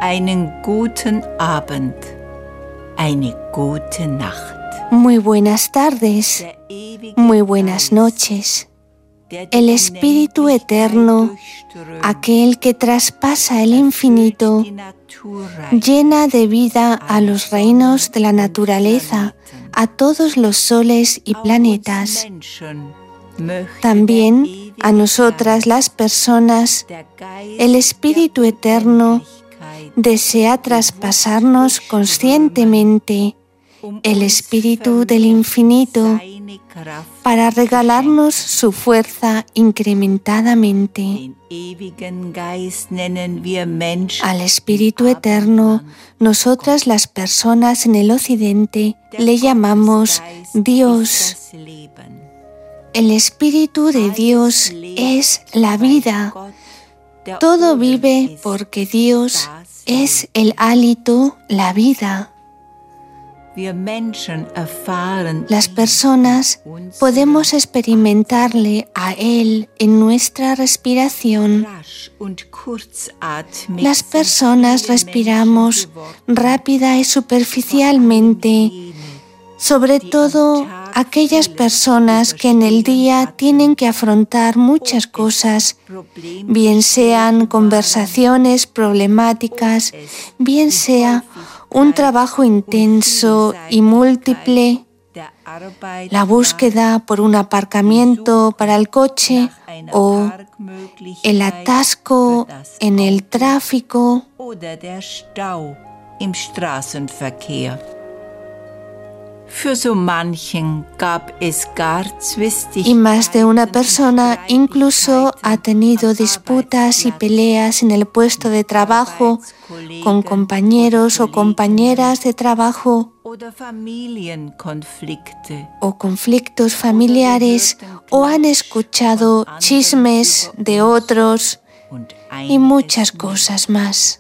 Einen guten Abend, eine gute Nacht. Muy buenas tardes, muy buenas noches. El Espíritu Eterno, aquel que traspasa el infinito, llena de vida a los reinos de la naturaleza, a todos los soles y planetas. También a nosotras las personas, el Espíritu Eterno desea traspasarnos conscientemente el Espíritu del Infinito para regalarnos su fuerza incrementadamente. Al Espíritu Eterno, nosotras las personas en el Occidente le llamamos Dios. El Espíritu de Dios es la vida. Todo vive porque Dios es el hálito, la vida. Las personas podemos experimentarle a Él en nuestra respiración. Las personas respiramos rápida y superficialmente, sobre todo aquellas personas que en el día tienen que afrontar muchas cosas, bien sean conversaciones problemáticas, bien sea un trabajo intenso y múltiple, la búsqueda por un aparcamiento para el coche o el atasco en el tráfico. Y más de una persona incluso ha tenido disputas y peleas en el puesto de trabajo con compañeros o compañeras de trabajo o conflictos familiares o han escuchado chismes de otros y muchas cosas más.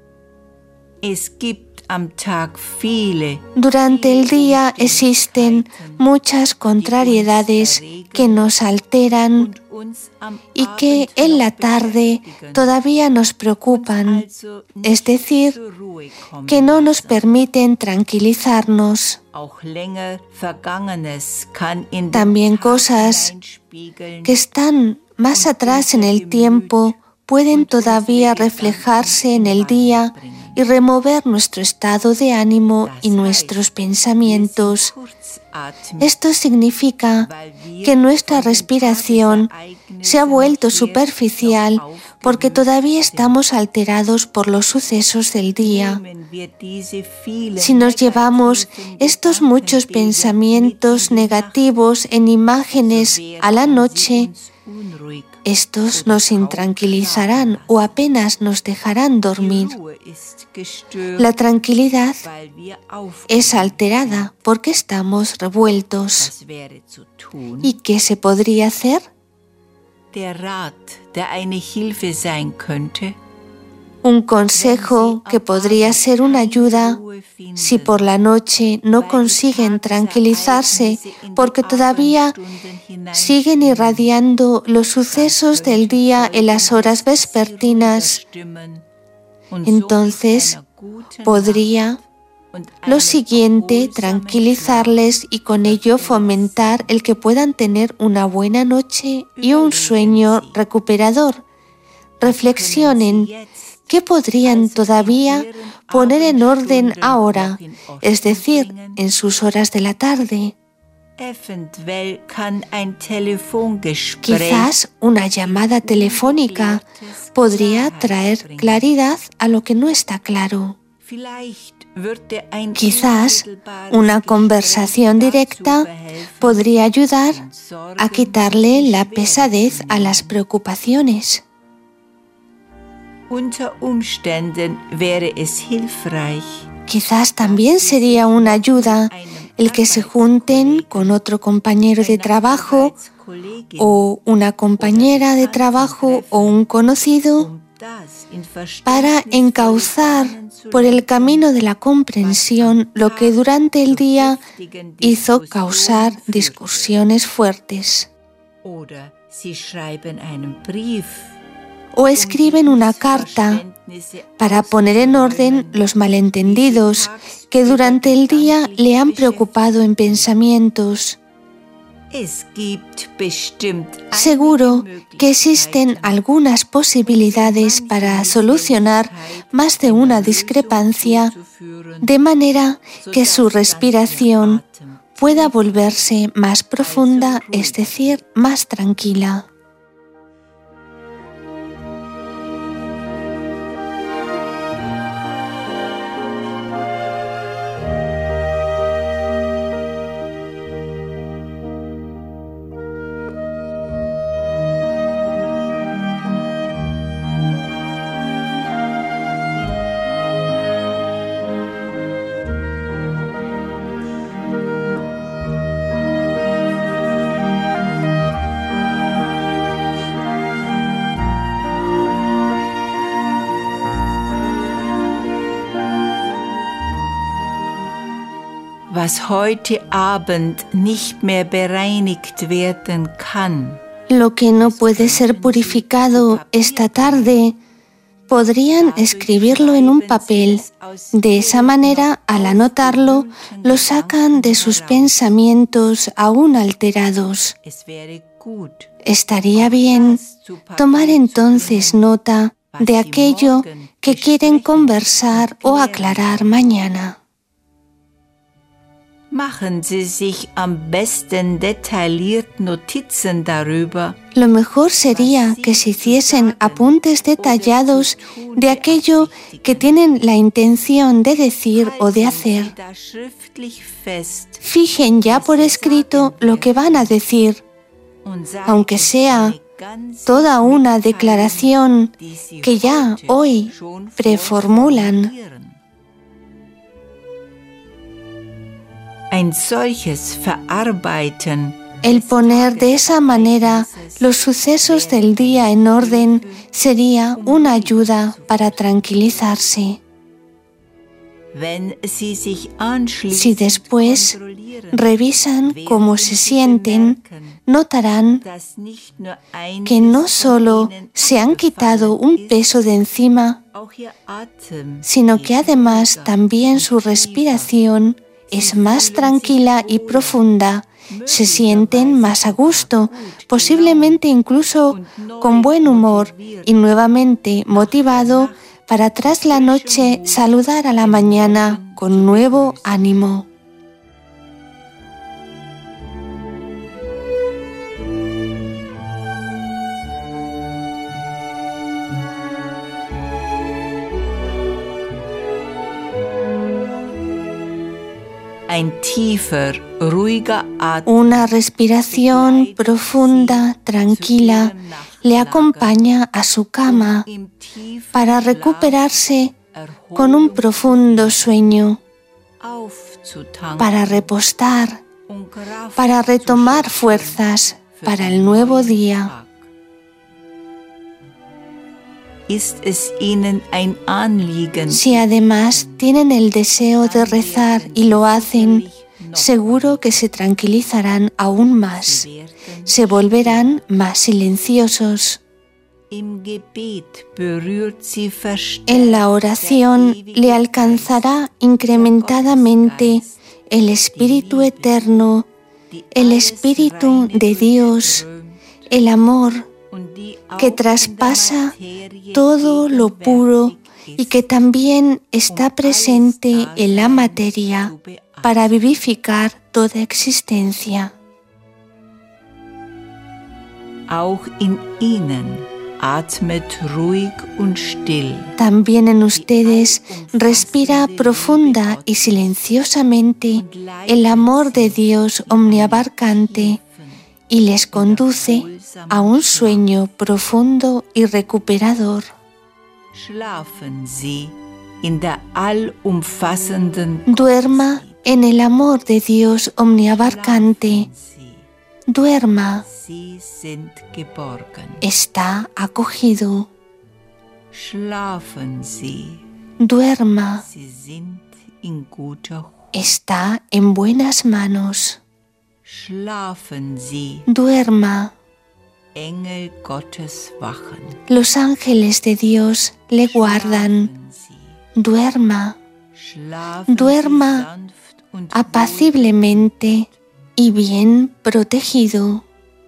Durante el día existen muchas contrariedades que nos alteran y que en la tarde todavía nos preocupan, es decir, que no nos permiten tranquilizarnos. También cosas que están más atrás en el tiempo pueden todavía reflejarse en el día y remover nuestro estado de ánimo y nuestros pensamientos. Esto significa que nuestra respiración se ha vuelto superficial porque todavía estamos alterados por los sucesos del día. Si nos llevamos estos muchos pensamientos negativos en imágenes a la noche, estos nos intranquilizarán o apenas nos dejarán dormir. La tranquilidad es alterada porque estamos revueltos. ¿Y qué se podría hacer? Un consejo que podría ser una ayuda si por la noche no consiguen tranquilizarse porque todavía siguen irradiando los sucesos del día en las horas vespertinas. Entonces podría lo siguiente tranquilizarles y con ello fomentar el que puedan tener una buena noche y un sueño recuperador. Reflexionen qué podrían todavía poner en orden ahora, es decir, en sus horas de la tarde. Quizás una llamada telefónica podría traer claridad a lo que no está claro. Quizás una conversación directa podría ayudar a quitarle la pesadez a las preocupaciones. Quizás también sería una ayuda el que se junten con otro compañero de trabajo o una compañera de trabajo o un conocido para encauzar por el camino de la comprensión lo que durante el día hizo causar discusiones fuertes. o escriben una carta para poner en orden los malentendidos que durante el día le han preocupado en pensamientos. Seguro que existen algunas posibilidades para solucionar más de una discrepancia, de manera que su respiración pueda volverse más profunda, es decir, más tranquila. Was heute Abend nicht mehr bereinigt werden kann. Lo que no puede ser purificado esta tarde, podrían escribirlo en un papel. De esa manera, al anotarlo, lo sacan de sus pensamientos aún alterados. Estaría bien tomar entonces nota de aquello que quieren conversar o aclarar mañana. Machen Sie sich am besten detailliert Notizen darüber. Lo mejor sería que se hiciesen apuntes detallados de aquello que tienen la intención de decir o de hacer. Fijen ya por escrito lo que van a decir, aunque sea toda una declaración que ya hoy preformulan. Ein solches Verarbeiten, el poner de esa manera los sucesos del día en orden sería una ayuda para tranquilizarse. Si después revisan cómo se sienten, notarán que no solo se han quitado un peso de encima, sino que además también su respiración es más tranquila y profunda, se sienten más a gusto, posiblemente incluso con buen humor y nuevamente motivado para tras la noche saludar a la mañana con nuevo ánimo. Una respiración profunda, tranquila, le acompaña a su cama para recuperarse con un profundo sueño, para repostar, para retomar fuerzas para el nuevo día. Si además tienen el deseo de rezar y lo hacen, seguro que se tranquilizarán aún más, se volverán más silenciosos. En la oración le alcanzará incrementadamente el Espíritu Eterno, el Espíritu de Dios, el amor que traspasa todo lo puro y que también está presente en la materia para vivificar toda existencia. También en ustedes respira profunda y silenciosamente el amor de Dios omniabarcante y les conduce a un sueño profundo y recuperador. Duerma en el amor de Dios omniabarcante. Duerma. Está acogido. Duerma. Está en buenas manos. Duerma. Engel Gottes wachen. Los ángeles de Dios le guardan. Duerma, duerma apaciblemente y bien protegido.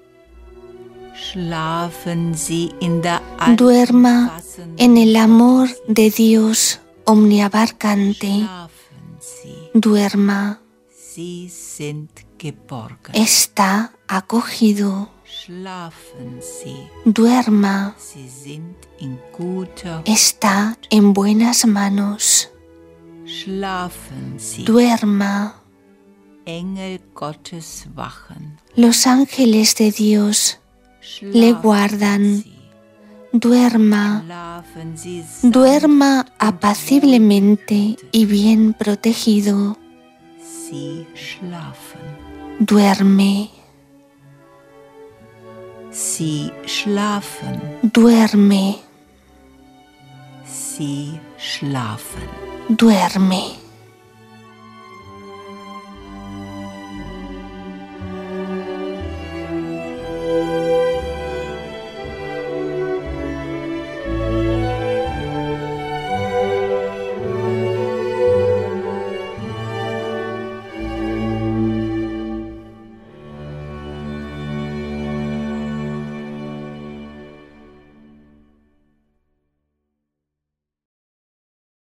Duerma en el amor de Dios omniabarcante. Duerma, está acogido. Duerma, está en buenas manos. Duerma, los ángeles de Dios le guardan. Duerma, duerma apaciblemente y bien protegido. Duerme. Sie schlafen. Duerme. Sie schlafen. Duerme.